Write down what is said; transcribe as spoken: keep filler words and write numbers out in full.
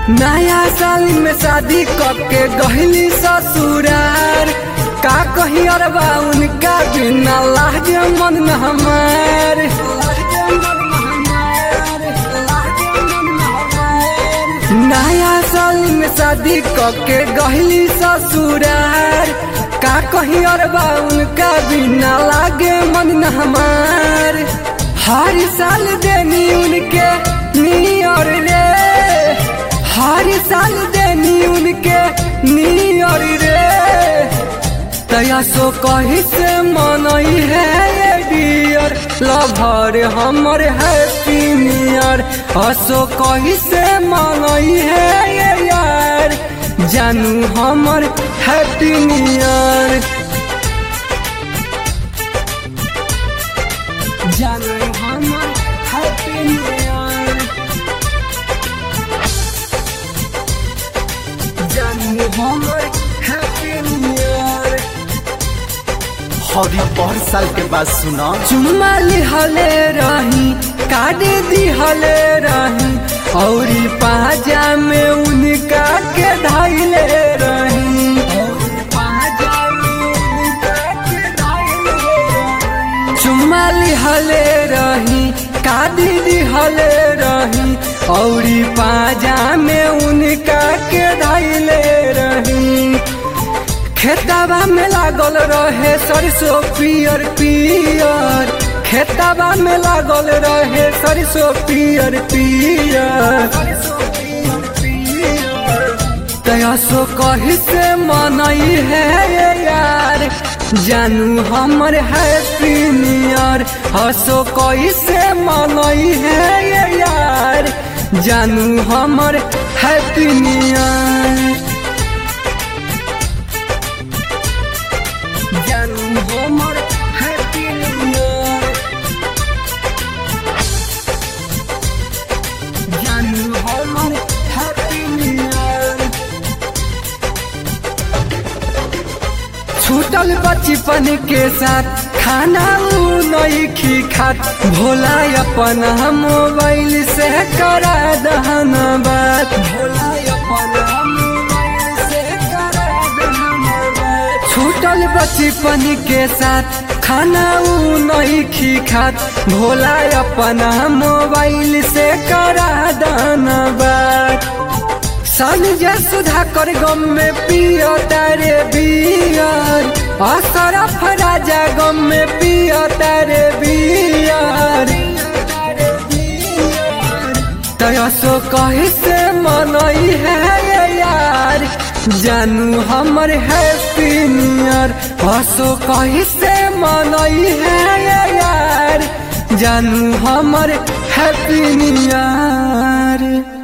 नया साल में शादी करके गहली ससुरार का कही अरबा उनका बिना लागे मन न हमार। नया साल में शादी करके गहली ससुरार का कही अरबा उनका बिना लागे मन न हमार। हर साल देनी उनके नियर रे, हर साल देनी उनके नियर रे, तया सो कही से मनई है ये डियर लवर हमर हैप्पी नियर। हसो कही से मनई है ये यार जानू हमर हैप्पी नियर, जानू हमर हैप्पी नियर, जानू हमर हैप्पी नियर। हरी पर साल के बाद सुना चुम्मा लिहले रही काट दिहले रही और पाजा में उनका के धैले रही, चुम्मा लिहले रही काट दिहले रही और पाजा में उनका के धैले रही। खेतबा में लागल रहे सरसों पियर पियर, खेतबा में लागल रहे सरसों पियर पियर, तया सो कही से मनई है ये यार जानू हमर हैप्पी नियर। हसो कही से मनई है ये यार जानू हमर हैप्पी नियर, जानू हमर हैप्पी नियर, जानू हमर हैप्पी नियर। छूटल बचपन के साथ खाना उ नहीं खी खात, भोला अपन मोबाइल से करा दहन बात, भोला अपन मोबाइल से करा दहन बात। छूटल बचपन के साथ खाना उ नहीं खी खात, भोला अपन मोबाइल से करा दहन बात। संजय सुधाकर गम में पियो तारे बियर, असरफ राजा गम में पियो तारे बियर, तया सो कही से मनई है ये यार जानू हमर हैप्पी नियर। हसो कही से मनई है ये यार जानू हमर हैप्पी नियर।